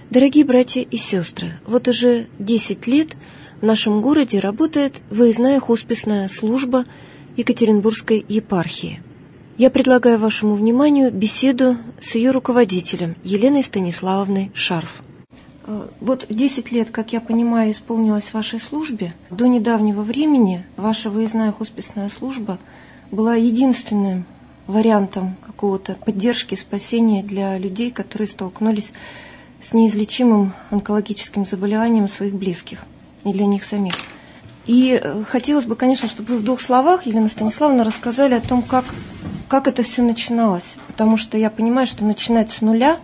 Дорогие братья и сестры, вот уже 10 лет в нашем городе работает выездная хосписная служба Екатеринбургской епархии. Я предлагаю вашему вниманию беседу с ее руководителем Еленой Станиславовной Шарф. Вот 10 лет, как я понимаю, исполнилось вашей службе. До недавнего времени ваша выездная хосписная служба была единственным вариантом какого-то поддержки, спасения для людей, которые столкнулись с неизлечимым онкологическим заболеванием своих близких и для них самих. И хотелось бы, конечно, чтобы вы в 2 словах, Елена Станиславовна, рассказали о том, как это все начиналось. Потому что я понимаю, что начинать с нуля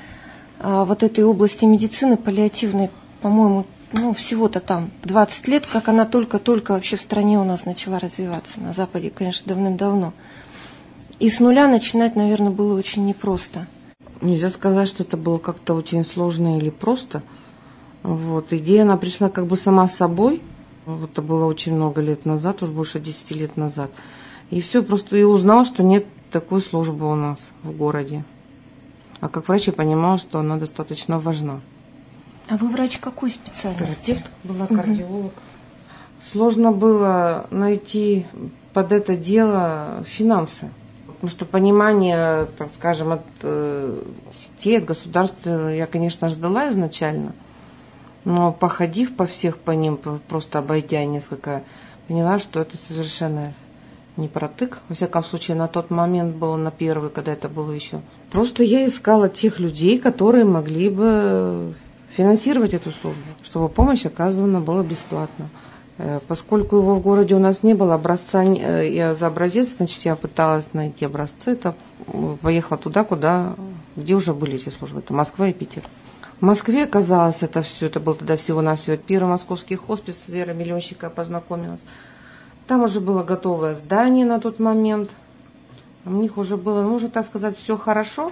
вот этой области медицины паллиативной, по-моему, всего-то там 20 лет, как она только-только вообще в стране у нас начала развиваться. На Западе, конечно, давным-давно. И с нуля начинать, наверное, было очень непросто. Нельзя сказать, что это было как-то очень сложно или просто. Вот. Идея, она пришла как бы сама собой. Вот это было очень много лет назад, уж больше 10 лет назад. И все, просто я узнала, что нет такой службы у нас в городе. А как врач я понимала, что она достаточно важна. А вы врач какой специальности? Терапевт была, кардиолог. Сложно было найти под это дело финансы. Потому что понимание, так скажем, от сетей, от государства я, конечно, ждала изначально. Но походив по ним, просто обойдя несколько, поняла, что это совершенно не протык. Во всяком случае, на тот момент было, на первый, когда это было еще. Просто я искала тех людей, которые могли бы финансировать эту службу, чтобы помощь оказана была бесплатно. Поскольку его в городе у нас не было образца, я за образец, значит, я пыталась найти образцы, это поехала туда, где уже были эти службы, это Москва и Питер. В Москве оказалось это все, это был тогда всего-навсего первый московский хоспис, с Верой Миллионщика познакомилась. Там уже было готовое здание на тот момент, у них уже было, можно так сказать, все хорошо,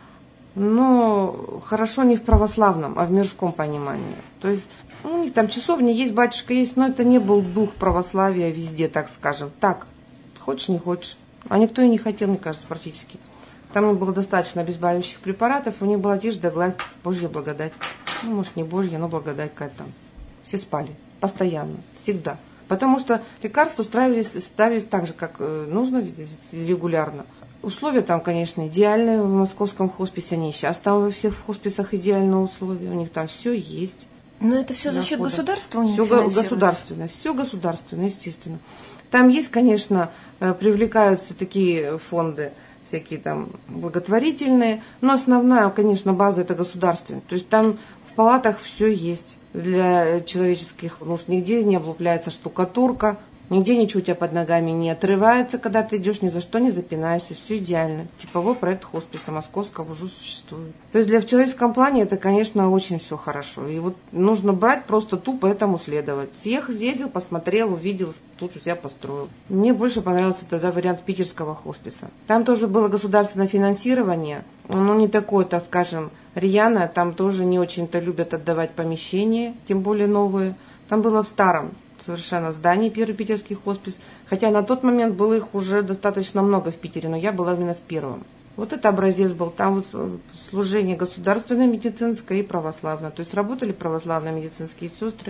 но хорошо не в православном, а в мирском понимании. То есть у них там часовня есть, батюшка есть, но это не был дух православия везде, так скажем. Так, хочешь, не хочешь. А никто и не хотел, мне кажется, практически. Там было достаточно обезболивающих препаратов, у них была тишь да гладь, Божья благодать. Может, не Божья, но благодать какая-то там. Все спали, постоянно, всегда. Потому что лекарства ставились так же, как нужно, регулярно. Условия там, конечно, идеальные в московском хосписе, они сейчас там во всех хосписах идеальные условия, у них там все есть. Но это все за счет государства у них финансируется? Все государственное, естественно. Там есть, конечно, привлекаются такие фонды, всякие там благотворительные, но основная, конечно, база это государственная. То есть там в палатах все есть для человеческих нужд. Нигде не облупляется штукатурка, нигде ничего у тебя под ногами не отрывается, когда ты идешь, ни за что не запинаешься, все идеально. Типовой проект хосписа московского уже существует. То есть в человеческом плане это, конечно, очень все хорошо. И вот нужно брать просто тупо этому следовать. Съездил, посмотрел, увидел, тут у себя построил. Мне больше понравился тогда вариант питерского хосписа. Там тоже было государственное финансирование, но не такое, так скажем, рьяное. Там тоже не очень-то любят отдавать помещения, тем более новые. Там было в старом совершенно здании первый питерский хоспис, хотя на тот момент было их уже достаточно много в Питере, но я была именно в первом. Вот это образец был, там вот служение государственное, медицинское и православное, то есть работали православные медицинские сестры,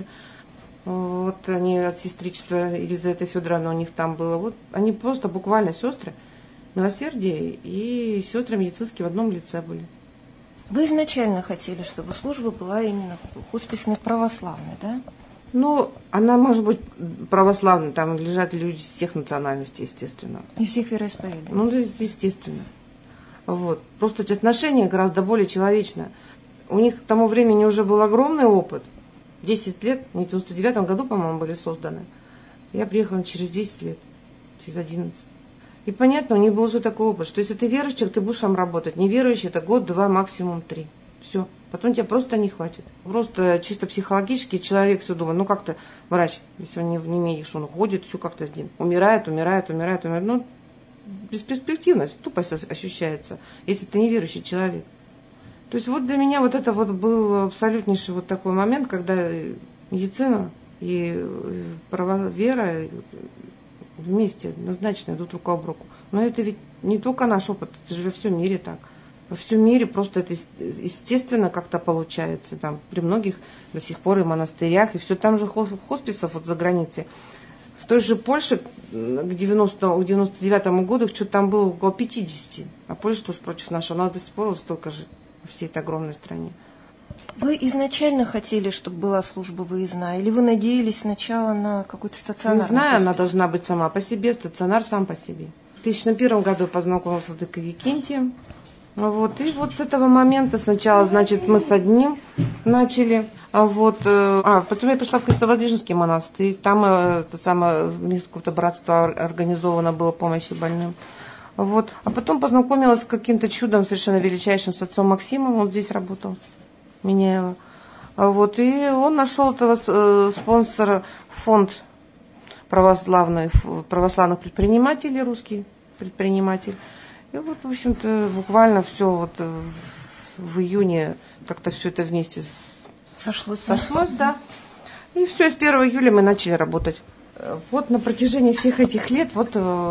вот они от сестричества Елизаветы Федоровны у них там было, вот они просто буквально сестры милосердия и сестры медицинские в одном лице были. Вы изначально хотели, чтобы служба была именно хосписной православной, да? Ну, она может быть православной, там лежат люди всех национальностей, естественно. И всех вероисповеданий. Ну, естественно. Вот. Просто отношение гораздо более человечное. У них к тому времени уже был огромный опыт. 10 лет, в 99 году, по-моему, были созданы. Я приехала через 10 лет, через 11. И понятно, у них был уже такой опыт, что если ты верующий, ты будешь там работать. Неверующий, это год, 2, максимум 3. Все. Потом тебе просто не хватит. Просто чисто психологически человек все думает, ну как-то врач, если он не имеет, он ходит, все как-то умирает. Ну, бесперспективность, тупость ощущается, если ты неверующий человек. То есть вот для меня вот это вот был абсолютнейший вот такой момент, когда медицина и вера вместе однозначно идут рука об руку. Но это ведь не только наш опыт, это же во всем мире так. Во всем мире просто это естественно как-то получается. Там при многих до сих пор и монастырях, и все там же хосписов вот за границей. В той же Польше к 99 году что-то там было около 50. А Польша тоже против нашего. У нас до сих пор вот столько же во всей этой огромной стране. Вы изначально хотели, чтобы была служба выездная, или вы надеялись сначала на какой-то стационар? Не знаю, она должна быть сама по себе, стационар сам по себе. В 2001 году познакомилась с владыкой Викентием. Вот, и вот с этого момента сначала, значит, мы с одним начали. Потом я пришла в Крестовоздвиженский монастырь. Там это самое какое-то братство организовано было помощи больным. Вот. А потом познакомилась с каким-то чудом совершенно величайшим, с отцом Максимом. Он здесь работал, Меняйло. Вот. И он нашел этого спонсора, фонд православных предпринимателей, русский предприниматель. И вот, в общем-то, буквально все вот в июне как-то все это вместе сошлось, да. И все, с 1 июля мы начали работать. Вот на протяжении всех этих лет вот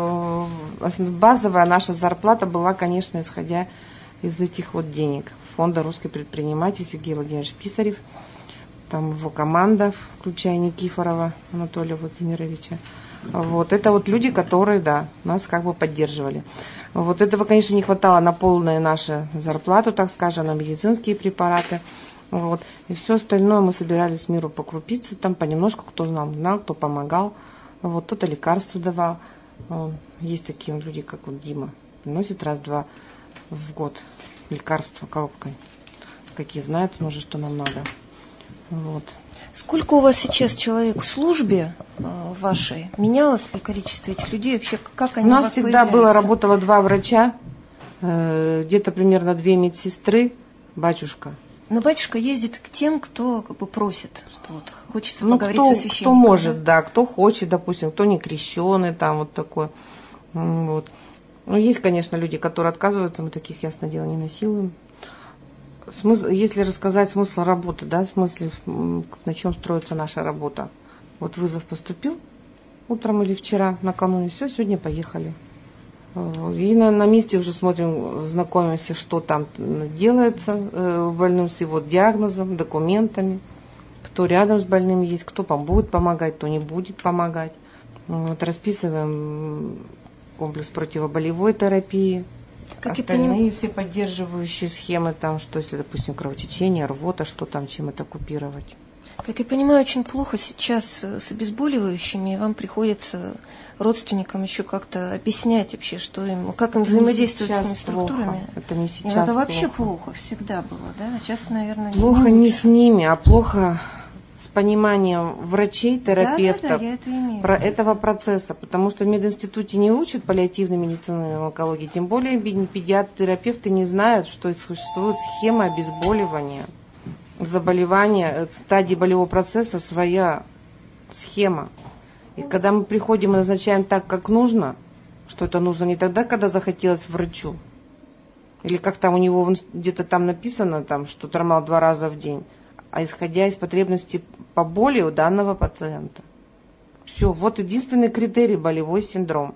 базовая наша зарплата была, конечно, исходя из этих вот денег. Фонда «Русский предприниматель» Сергей Владимирович Писарев, там его команда, включая Никифорова Анатолия Владимировича. Вот, это вот люди, которые, да, нас как бы поддерживали. Вот этого, конечно, не хватало на полную нашу зарплату, так скажем, на медицинские препараты. Вот. И все остальное мы собирались миру по крупице, там понемножку, кто знал, кто помогал. Вот, кто-то лекарства давал. Есть такие люди, как вот Дима, приносит раз-два в год лекарства коробкой. Какие знают он уже, что нам надо. Вот. Сколько у вас сейчас человек в службе вашей? Менялось ли количество этих людей? Вообще, как они у у нас вас всегда появляются? работало 2 врача, где-то примерно 2 медсестры, батюшка. Но батюшка ездит к тем, кто как бы просит, что вот хочется поговорить кто, со священником. кто может, да, кто хочет, допустим, кто не крещеный, там вот такой. Вот. Ну, есть, конечно, люди, которые отказываются, мы таких, ясное дело, не насилуем. Если рассказать смысл работы, да, в смысле, на чем строится наша работа. Вот вызов поступил утром или вчера, накануне, все, сегодня поехали. И на месте уже смотрим, знакомимся, что там делается больным с его диагнозом, документами, кто рядом с больным есть, кто будет помогать, кто не будет помогать. Вот, расписываем комплекс противоболевой терапии. Как остальные все поддерживающие схемы, там, что если, допустим, кровотечение, рвота, что там, чем это купировать. Как я понимаю, очень плохо сейчас с обезболивающими, и вам приходится родственникам еще как-то объяснять вообще, что им, как им взаимодействовать с этими структурами. Это не сейчас. Это вообще плохо, всегда было, да? А сейчас, наверное, плохо не с ними, а плохо с пониманием врачей, терапевтов, этого процесса, потому что в мединституте не учат паллиативной медицины и онкологии, тем более педиатры-терапевты не знают, что существует схема обезболивания, заболевания, стадии болевого процесса, своя схема. И когда мы приходим и назначаем так, как нужно, что это нужно не тогда, когда захотелось врачу, или как там у него где-то там написано, там, что тормал 2 раза в день, а исходя из потребностей по боли у данного пациента. Все, вот единственный критерий — болевой синдром.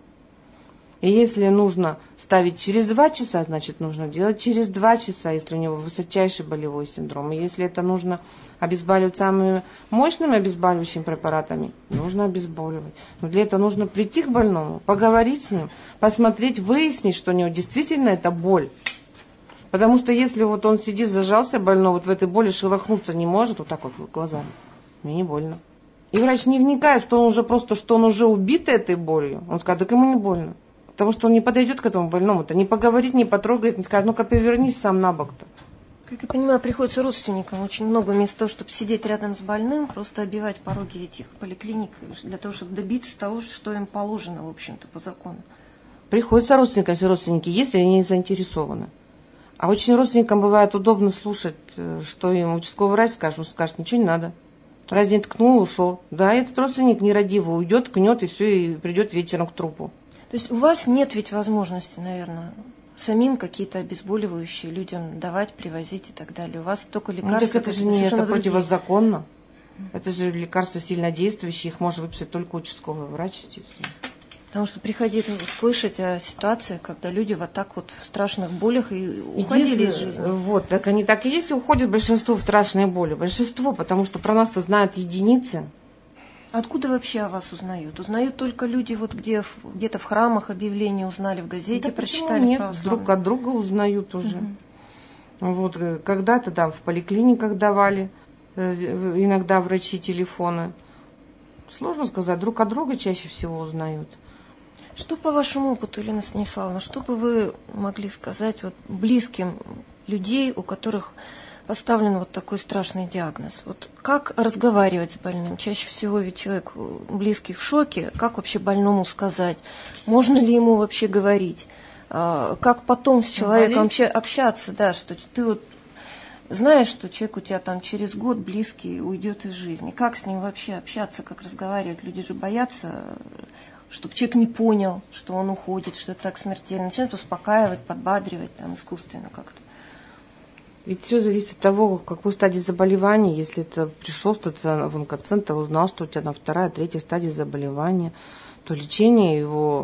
И если нужно ставить через 2 часа, значит, нужно делать через 2 часа, если у него высочайший болевой синдром. И если это нужно обезболивать самыми мощными обезболивающими препаратами, нужно обезболивать. Но для этого нужно прийти к больному, поговорить с ним, посмотреть, выяснить, что у него действительно это боль. Потому что если вот он сидит, зажался больной, вот в этой боли шелохнуться не может, вот так вот глазами, мне не больно. И врач не вникает, что он уже просто, что он уже убит этой болью. Он скажет, так ему не больно. Потому что он не подойдет к этому больному-то, не поговорит, не потрогает, не скажет, ну-ка повернись сам на бок-то. Как я понимаю, приходится родственникам очень много вместо того, чтобы сидеть рядом с больным, просто оббивать пороги этих поликлиник для того, чтобы добиться того, что им положено, в общем-то, по закону. Приходится родственникам, если родственники есть, или они заинтересованы. А очень родственникам бывает удобно слушать, что им участковый врач скажет, он скажет, ничего не надо. Раз день ткнул, ушел. Да, этот родственник нерадивый уйдет, ткнет и все, и придет вечером к трупу. То есть у вас нет ведь возможности, наверное, самим какие-то обезболивающие людям давать, привозить и так далее. У вас только лекарства. Ну, так это же не это противозаконно. Это же лекарства сильнодействующие, их может выписать только участковый врач, естественно. Потому что приходится слышать о ситуации, когда люди вот так вот в страшных болях и уходили из жизни. Вот, так они так и есть, и уходят большинство в страшные боли. Большинство, потому что про нас-то знают единицы. Откуда вообще о вас узнают? Узнают только люди, вот где-то в храмах объявления узнали, в газете Да прочитали. Нет, друг от друга узнают уже. Вот, когда-то там в поликлиниках давали иногда врачи телефоны. Сложно сказать, друг от друга чаще всего узнают. Что по вашему опыту, Елена Станиславовна, что бы вы могли сказать вот близким людей, у которых поставлен вот такой страшный диагноз? Вот как разговаривать с больным? Чаще всего ведь человек близкий в шоке. Как вообще больному сказать? Можно ли ему вообще говорить? Как потом с человеком общаться? Да, что ты вот знаешь, что человек у тебя там через год близкий уйдет из жизни. Как с ним вообще общаться, как разговаривать? Люди же боятся, чтобы человек не понял, что он уходит, что это так смертельно. Начинают успокаивать, подбадривать там, искусственно как-то. Ведь все зависит от того, в какой стадии заболевания. Если это пришел в онкоцентр, узнал, что у тебя на 2-я, 3-я стадии заболевания, то лечение его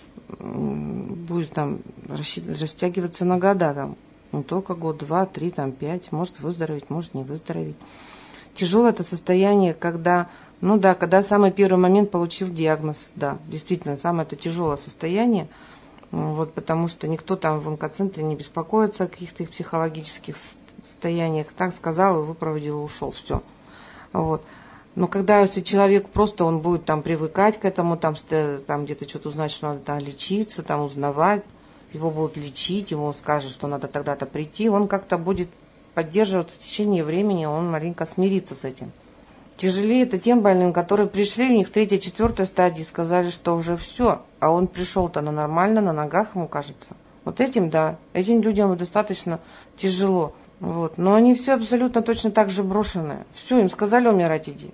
будет там растягиваться на года. Там, не только год, 2, 3, 5, может выздороветь, может не выздороветь. Тяжелое это состояние, когда самый первый момент получил диагноз, да, действительно, самое это тяжелое состояние, вот, потому что никто там в онкоцентре не беспокоится о каких-то их психологических состояниях, так сказал, выпроводил, ушел, все. Вот. Но когда если человек просто, он будет там привыкать к этому, там где-то что-то узнать, что надо там лечиться, там узнавать, его будут лечить, ему скажут, что надо тогда-то прийти, он как-то будет поддерживаться в течение времени, он маленько смирится с этим. Тяжелее это тем больным, которые пришли, у них 3-я, 4-я стадии, сказали, что уже все, а он пришел-то нормально, на ногах, ему кажется. Вот этим людям достаточно тяжело. Вот. Но они все абсолютно точно так же брошены. Все, им сказали умирать, иди.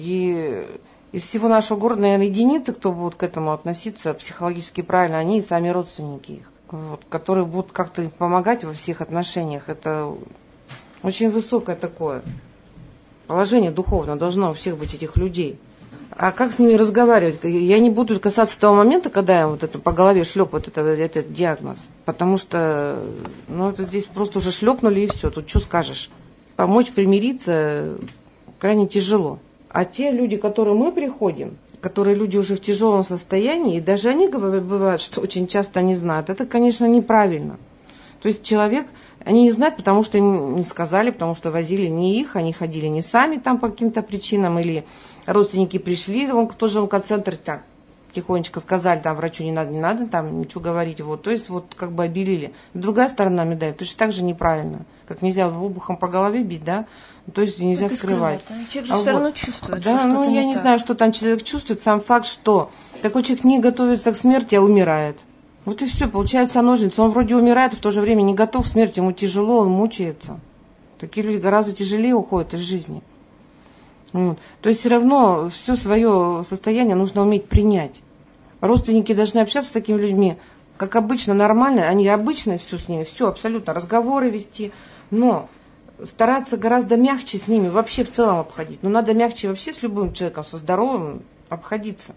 И из всего нашего города, наверное, единицы, кто будут к этому относиться психологически правильно, они и сами родственники их, вот, которые будут как-то им помогать во всех отношениях. Это очень высокое такое положение духовное должно у всех быть этих людей. А как с ними разговаривать? Я не буду касаться того момента, когда я вот это по голове шлепают этот диагноз. Потому что это здесь просто уже шлепнули и все. Тут что скажешь? Помочь примириться крайне тяжело. А те люди, к которым мы приходим, которые люди уже в тяжелом состоянии, и даже они бывают, что очень часто не знают, это, конечно, неправильно. То есть человек, они не знают, потому что им не сказали, потому что возили не их, они ходили не сами там по каким-то причинам, или родственники пришли, тоже онкоцентр, так, тихонечко сказали, там врачу не надо, там ничего говорить, вот, то есть вот как бы обелили. Другая сторона медали, точно так же неправильно, как нельзя обухом по голове бить, да, то есть нельзя скрывать. Человек же все равно чувствует, да, что что-то я не знаю, что там человек чувствует, сам факт, что такой человек не готовится к смерти, а умирает. Вот и все, получается ножницы. Он вроде умирает, а в то же время не готов к смерти, ему тяжело, он мучается. Такие люди гораздо тяжелее уходят из жизни. Вот. То есть все равно все свое состояние нужно уметь принять. Родственники должны общаться с такими людьми, как обычно, нормально. Они обычно все с ними, все абсолютно, разговоры вести, но стараться гораздо мягче с ними вообще в целом обходить. Но надо мягче вообще с любым человеком, со здоровым обходиться.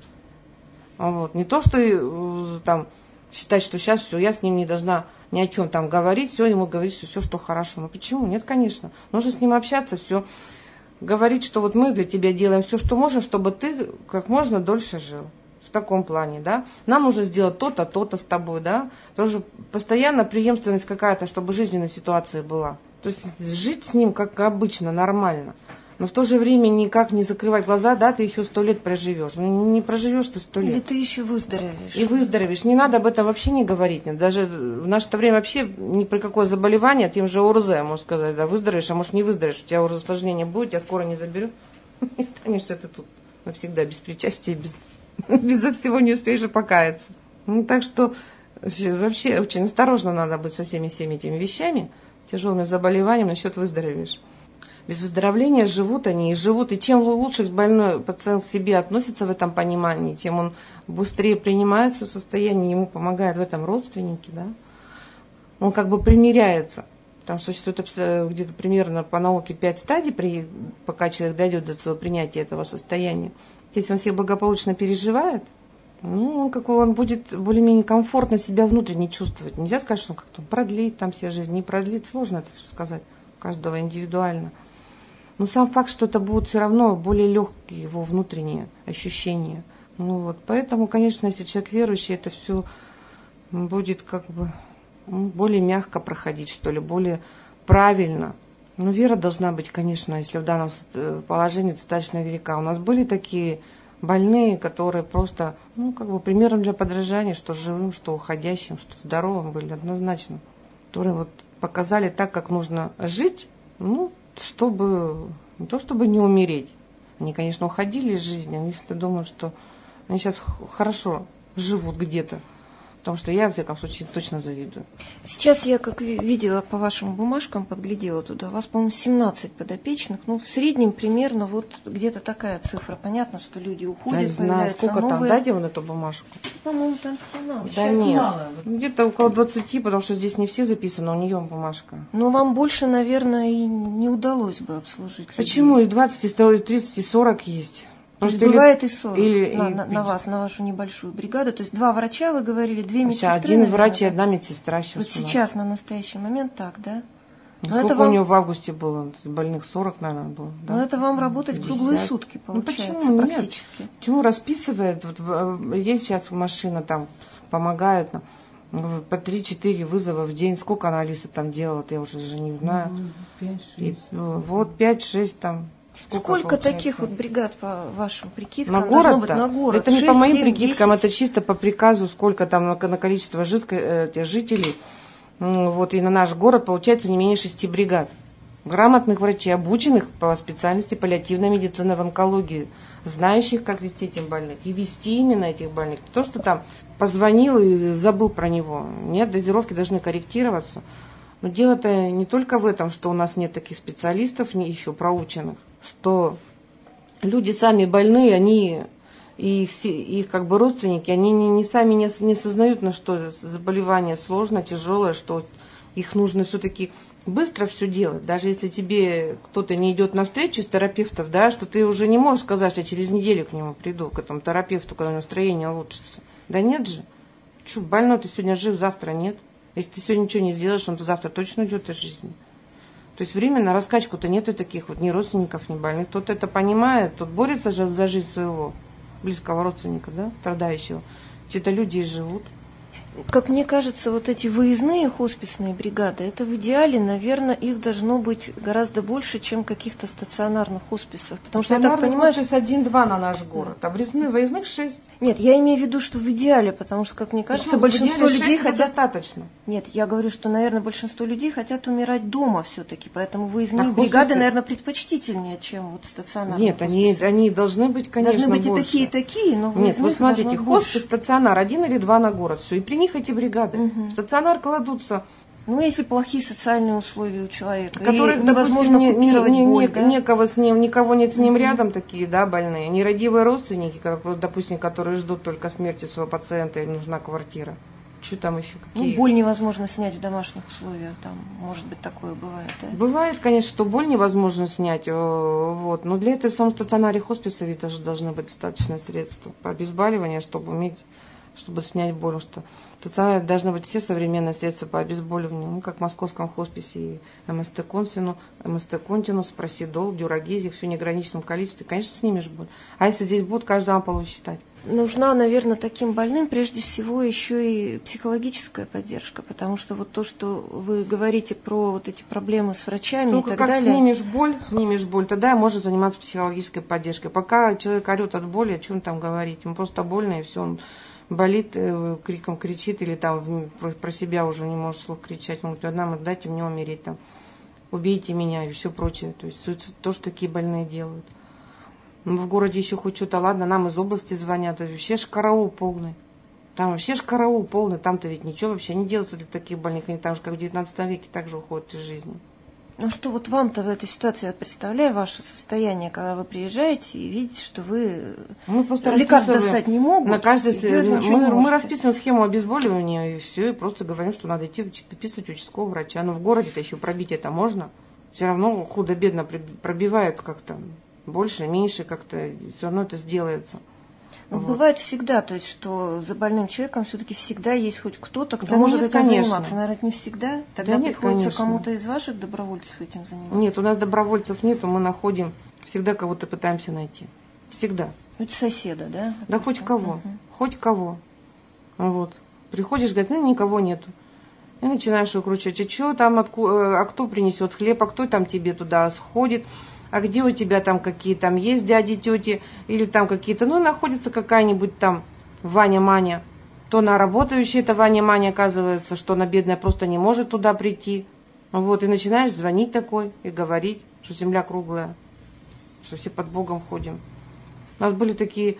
Вот. Не то, что там считать, что сейчас все, я с ним не должна ни о чем там говорить, все, ему говорить все, что хорошо. Ну почему? Нет, конечно. Нужно с ним общаться, все. Говорить, что вот мы для тебя делаем все, что можем, чтобы ты как можно дольше жил. В таком плане, да. Нам нужно сделать то-то, то-то с тобой, да. Тоже постоянно преемственность какая-то, чтобы жизненная ситуация была. То есть жить с ним как обычно, нормально. Но в то же время никак не закрывать глаза, да, ты еще 100 лет проживешь. Ну, не проживешь ты 100 лет. Или ты еще выздоровеешь. И выздоровеешь. Не надо об этом вообще не говорить. Даже в наше время вообще ни при какое заболевание, тем же ОРЗ, можно сказать, да, выздоровеешь, а может не выздоровеешь. У тебя ОРЗ осложнение будет, тебя скоро не заберут. И станешься ты тут навсегда без причастия, без всего не успеешь и покаяться. Ну, так что вообще очень осторожно надо быть со всеми этими вещами, тяжелыми заболеваниями, насчет выздоровеешь. Без выздоровления живут они и живут. И чем лучше больной пациент к себе относится в этом понимании, тем он быстрее принимает свое состояние, ему помогают в этом родственники, да. Он как бы примиряется. Там существует где-то примерно по науке 5 стадий, пока человек дойдет до своего принятия этого состояния. Если он всех благополучно переживает, Ну, он будет более-менее комфортно себя внутренне чувствовать. Нельзя сказать, что он как-то продлит там себе жизнь. Не продлит, сложно это сказать. У каждого индивидуально. Но сам факт, что это будут все равно более легкие его внутренние ощущения. Ну вот, поэтому, конечно, если человек верующий, это все будет как бы более мягко проходить, что ли, более правильно. Но вера должна быть, конечно, если в данном положении достаточно велика. У нас были такие больные, которые просто, примером для подражания, что живым, что уходящим, что здоровым были однозначно. Которые вот показали так, как нужно жить, чтобы не то чтобы не умереть. Они, конечно, уходили из жизни, но я думаю, что они сейчас хорошо живут где-то. Потому что я, во всяком случае, точно завидую. Сейчас я, как видела по вашим бумажкам, подглядела туда, у вас, по-моему, 17 подопечных. В среднем примерно вот где-то такая цифра. Понятно, что люди уходят, я не знаю, сколько новые. Там, дайте вон эту бумажку. По-моему, там 17. Да нет, мало. Где-то около 20, потому что здесь не все записаны, у нее бумажка. Но вам больше, наверное, и не удалось бы обслужить людей. Почему? И 20, и 30, и 40 есть. То есть бывает и 40 на вас, на вашу небольшую бригаду. То есть 2 врача, вы говорили, 2 медсестры. Один врач и 1 медсестра сейчас. Вот сейчас, на настоящий момент, так, да? Сколько у него в августе было? Больных 40, наверное, было. Да? Но это вам работать 50. Круглые сутки, получается, почему? практически. Нет. Почему расписывает? Вот, есть сейчас машина, там помогает нам. По 3-4 вызова в день. Сколько она, Алиса, там делала, я уже даже не знаю. 5-6. Вот 5-6 там. Сколько таких вот бригад по вашим прикидкам? На город, быть, на город? Это 6, не по моим 7, прикидкам, 10. это чисто по приказу, сколько там на количество жителей. Вот, и на наш город получается не менее 6 бригад. Грамотных врачей, обученных по специальности паллиативной медицины в онкологии, знающих, как вести этих больных. И вести именно этих больных. Не то, что там позвонил и забыл про него. Нет, дозировки должны корректироваться. Но дело-то не только в этом, что у нас нет таких специалистов, не еще проученных, что люди сами больные, они и их как бы родственники, они не сами не осознают, на что заболевание сложно, тяжелое, что их нужно все-таки быстро все делать. Даже если тебе кто-то не идет навстречу из терапевтов, да, что ты уже не можешь сказать, что я через неделю к нему приду, к этому терапевту, когда настроение улучшится. Да нет же. Что, больной ты сегодня жив, завтра нет. Если ты сегодня ничего не сделаешь, он-то завтра точно уйдет из жизни. То есть время на раскачку-то нету таких вот ни родственников, ни больных. Тот это понимает, тот борется же за жизнь своего близкого родственника, да, страдающего. Те-то люди и живут. Как мне кажется, вот эти выездные хосписные бригады, это в идеале, наверное, их должно быть гораздо больше, чем каких-то стационарных хосписов. Потому что я так понимаю, хоспис 1-2 на наш город, а выездных 6. Нет, я имею в виду, что в идеале, потому что, как мне кажется, большинство людей хотят... достаточно. Нет, я говорю, что, наверное, большинство людей хотят умирать дома все-таки, поэтому выездные бригады, наверное, предпочтительнее, чем вот стационарные. Нет, они должны быть, конечно, должны быть больше. И такие, но выездных. Нет, вот смотрите, хоспис, больше. Стационар 1 или 2 на город, все, и при них эти бригады. В стационар кладутся. Ну, если плохие социальные условия у человека, которых, невозможно купировать боль, да? Некого с ним, никого нет с ним рядом, такие, да, больные, нерадивые родственники, допустим, которые ждут только смерти своего пациента, им нужна квартира. Что там еще? Какие? Боль невозможно снять в домашних условиях, там, может быть, такое бывает, да? Бывает, конечно, что боль невозможно снять, вот, но для этого в самом стационаре хосписа ведь тоже должны быть достаточные средства по обезболиванию, чтобы снять боль, что в стационаре должны быть все современные средства по обезболиванию, как в московском хосписе и МСТ Континус, Просидол, Дюрагезик, все в неограниченном количестве, конечно, снимешь боль. А если здесь будут, каждую ампулу считать? Нужна, наверное, таким больным прежде всего еще и психологическая поддержка, потому что вот то, что вы говорите про вот эти проблемы с врачами только и так как далее. снимешь боль, тогда можно заниматься психологической поддержкой. Пока человек орет от боли, о чем там говорить? Ему просто больно, и все, он болит, криком кричит, или там про себя уже не может вслух кричать. Он говорит, нам дайте мне умереть, там, убейте меня и все прочее. То есть суицид тоже такие больные делают. В городе еще хоть что-то, ладно, нам из области звонят, вообще ж караул полный. Там вообще ж караул полный, там-то ведь ничего вообще не делается для таких больных, они там же как в 19 веке также уходят из жизни. Ну что вот вам-то в этой ситуации, я представляю ваше состояние, когда вы приезжаете и видите, что вы лекарств достать не могут. На каждый мы расписываем схему обезболивания и все, и просто говорим, что надо идти подписывать участкового врача. Но в городе-то еще пробить это можно. Все равно худо-бедно пробивают как-то. Больше, меньше как-то, все равно это сделается. Но вот. Бывает всегда, то есть, что за больным человеком все-таки всегда есть хоть кто-то, кто да может нет, этим конечно. заниматься. Наверное, не всегда. Тогда да нет, приходится конечно. кому-то из ваших добровольцев этим заниматься. Нет, у нас добровольцев нету, мы находим, всегда кого-то пытаемся найти. Всегда. Хоть соседа, да? Да хоть кого, хоть кого. Вот. Приходишь, говорит, ну никого нету. И начинаешь выкручивать, а что там, а кто принесет хлеб, а кто там тебе туда сходит, а где у тебя там какие там есть дяди, тети, или там какие-то, ну, находится какая-нибудь там Ваня-Маня. То она работающая, это Ваня-Маня, оказывается, что она бедная просто не может туда прийти. Вот, и начинаешь звонить такой и говорить, что земля круглая, что все под Богом ходим. У нас были такие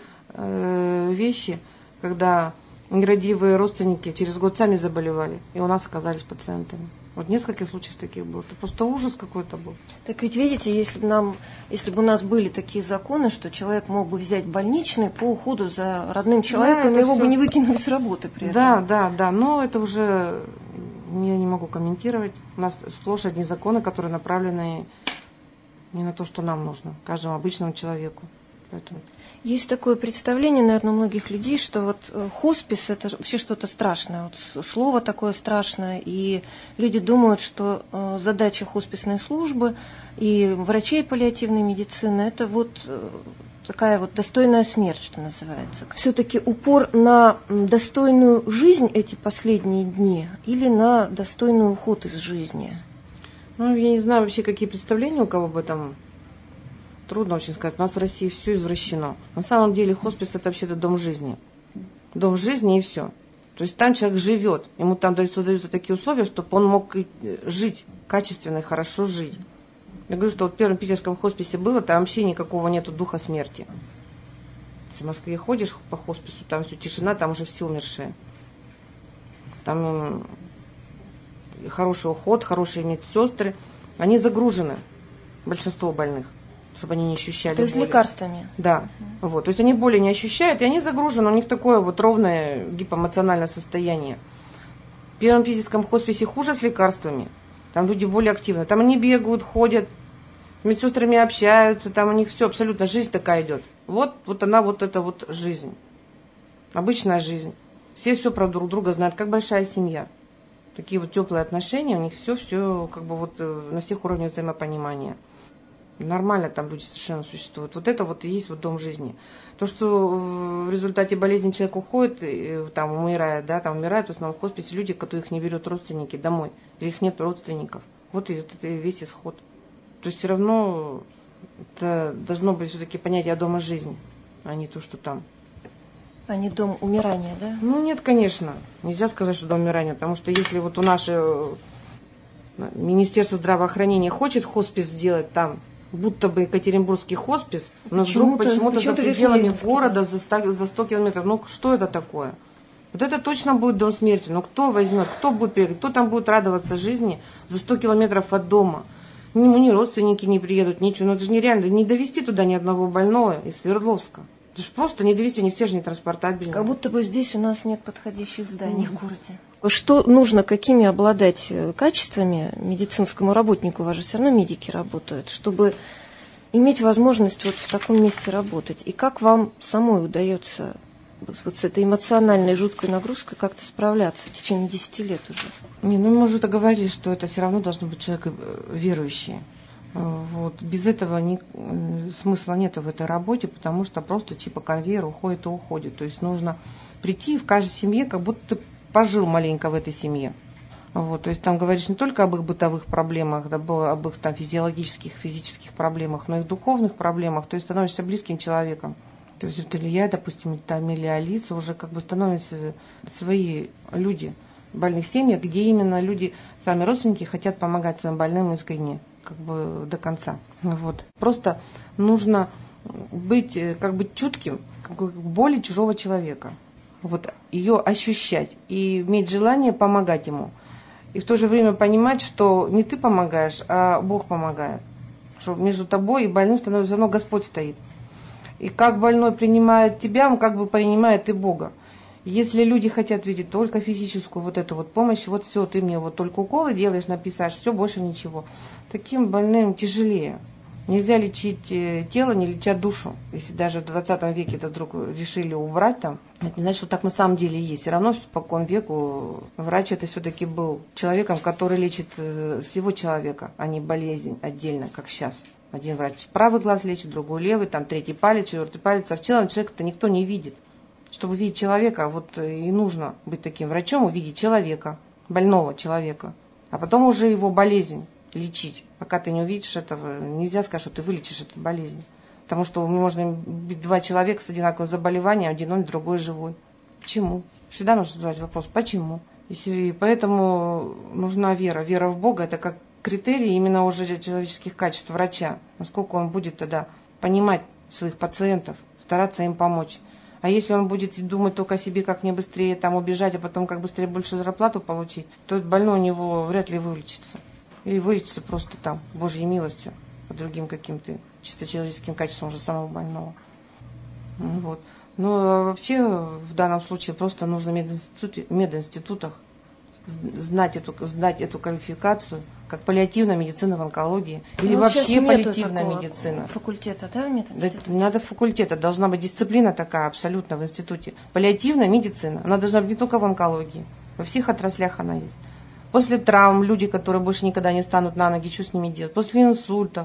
вещи, когда нерадивые родственники через год сами заболевали, и у нас оказались пациентами. Вот несколько случаев таких было. Это просто ужас какой-то был. Так ведь видите, если бы у нас были такие законы, что человек мог бы взять больничный по уходу за родным человеком, да, его все бы не выкинули с работы при этом. Да, но это уже я не могу комментировать. У нас сплошь одни законы, которые направлены не на то, что нам нужно, каждому обычному человеку. Поэтому... Есть такое представление, наверное, у многих людей, что вот хоспис – это вообще что-то страшное, вот слово такое страшное, и люди думают, что задача хосписной службы и врачей паллиативной медицины – это вот такая вот достойная смерть, что называется. Все-таки упор на достойную жизнь эти последние дни или на достойный уход из жизни? Ну, я не знаю вообще, какие представления у кого об этом. Трудно очень сказать. У нас в России все извращено. На самом деле хоспис – это вообще-то дом жизни. Дом жизни и все. То есть там человек живет. Ему там создаются такие условия, чтобы он мог жить качественно и хорошо жить. Я говорю, что вот в первом питерском хосписе было, там вообще никакого нету духа смерти. Если в Москве ходишь по хоспису, там все тишина, там уже все умершие. Там хороший уход, хорошие медсестры. Они загружены, большинство больных, чтобы они не ощущали боли. То есть боли. Лекарствами? Да. Вот. То есть они боли не ощущают, и они загружены, у них такое вот ровное гипоэмоциональное состояние. В первом питерском хосписе хуже с лекарствами. Там люди более активны. Там они бегают, ходят, с медсестрами общаются, там у них все абсолютно, жизнь такая идет. Вот она, вот эта вот жизнь. Обычная жизнь. Все про друг друга знают, как большая семья. Такие вот теплые отношения, у них все как бы вот на всех уровнях взаимопонимания. Нормально там люди совершенно существуют. Вот это вот и есть вот дом жизни. То, что в результате болезни человек уходит, там умирает, да, там умирают в основном в хосписе люди, которых не берут родственники домой, или их нет родственников. Вот это весь исход. То есть все равно это должно быть все-таки понятие дома жизни, а не то, что там. А не дом умирания, да? Ну нет, конечно. Нельзя сказать, что дом умирания, потому что если вот у нашего Министерства здравоохранения хочет хоспис сделать там, будто бы Екатеринбургский хоспис, но вдруг почему-то за пределами города за 100 километров. Ну, что это такое? Вот это точно будет дом смерти. Но кто возьмет, кто будет приехать, кто там будет радоваться жизни за 100 километров от дома? Ни родственники не приедут, ничего. Ну, это же нереально. Не довести туда ни одного больного из Свердловска. Это же просто не довести, они все же не транспортабельные. Как будто бы здесь у нас нет подходящих зданий в городе. Что нужно, какими обладать качествами медицинскому работнику, у вас же все равно медики работают, чтобы иметь возможность вот в таком месте работать? И как вам самой удается вот с этой эмоциональной жуткой нагрузкой как-то справляться в течение 10 лет уже? Мы уже договорились, что это все равно должно быть человек верующий. Вот. Без этого смысла нет в этой работе, потому что просто типа конвейер уходит и уходит. То есть нужно прийти в каждой семье, как будто ты пожил маленько в этой семье. Вот, то есть там говоришь не только об их бытовых проблемах, да, об их там физиологических, физических проблемах, но и духовных проблемах. То есть становишься близким человеком. То есть это или я, допустим, там, или Алиса, уже как бы становятся свои люди в больных семьях, где именно люди, сами родственники, хотят помогать своим больным искренне, как бы до конца. Вот. Просто нужно быть как бы чутким к боли чужого человека. Вот, ее ощущать и иметь желание помогать ему. И в то же время понимать, что не ты помогаешь, а Бог помогает. Что между тобой и больным становится все равно Господь стоит. И как больной принимает тебя, он как бы принимает и Бога. Если люди хотят видеть только физическую вот эту вот помощь, вот все, ты мне вот только уколы делаешь, написаешь, все, больше ничего. Таким больным тяжелее. Нельзя лечить тело, не леча душу. Если даже в 20 веке это вдруг решили убрать там, это не значит, что так на самом деле есть. Все равно спокон веку врач это все-таки был человеком, который лечит всего человека, а не болезнь отдельно, как сейчас. Один врач правый глаз лечит, другой левый, там третий палец, четвертый палец. А в целом человека-то никто не видит. Чтобы видеть человека, вот и нужно быть таким врачом, увидеть человека, больного человека. А потом уже его болезнь лечить. Пока ты не увидишь этого, нельзя сказать, что ты вылечишь эту болезнь. Потому что можно быть два человека с одинаковым заболеванием, один он, другой живой. Почему? Всегда нужно задавать вопрос, почему? И поэтому нужна вера. Вера в Бога – это как критерий именно уже человеческих качеств врача. Насколько он будет тогда понимать своих пациентов, стараться им помочь. А если он будет думать только о себе, как мне быстрее там убежать, а потом как быстрее больше зарплату получить, то больной у него вряд ли вылечится. Или вылечится просто там, Божьей милостью, по другим каким-то чисто человеческим качествам уже самого больного. Вот. Но вообще в данном случае просто нужно в мединститутах знать эту квалификацию, как паллиативная медицина в онкологии, или вообще паллиативная медицина. Факультета, да, в мединституте? Да, надо факультета, должна быть дисциплина такая абсолютно в институте. Паллиативная медицина, она должна быть не только в онкологии, во всех отраслях она есть. После травм люди, которые больше никогда не встанут на ноги, что с ними делать? После инсультов,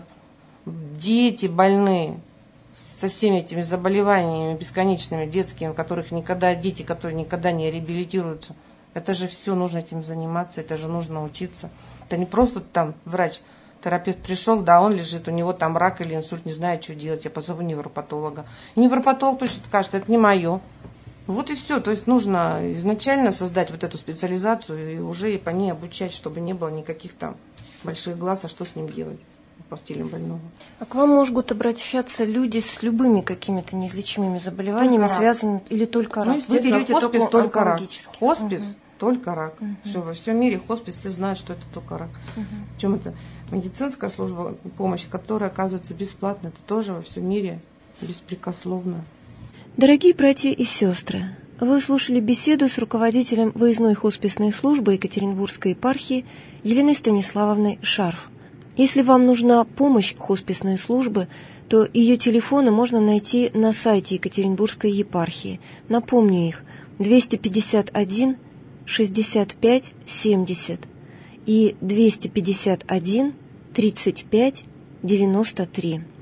дети больные со всеми этими заболеваниями бесконечными, детскими, дети, которые никогда не реабилитируются. Это же все нужно этим заниматься, это же нужно учиться. Это не просто там врач, терапевт пришел, да, он лежит, у него там рак или инсульт, не знает, что делать, я позову невропатолога. И невропатолог точно скажет, это не мое. Вот и все. То есть нужно изначально создать вот эту специализацию и уже по ней обучать, чтобы не было никаких там больших глаз, а что с ним делать, по стилю больного. А к вам могут обращаться люди с любыми какими-то неизлечимыми заболеваниями, связанными или только рак? Вы берете хоспис только рак. Хоспис только рак. Все, во всем мире хоспис, все знают, что это только рак. Причем это медицинская служба помощи, которая оказывается бесплатно, это тоже во всем мире беспрекословно. Дорогие братья и сестры, вы слушали беседу с руководителем выездной хосписной службы Екатеринбургской епархии Еленой Станиславовной Шарф. Если вам нужна помощь хосписной службы, то ее телефоны можно найти на сайте Екатеринбургской епархии. Напомню их: 251 65 70 и 251 35 93.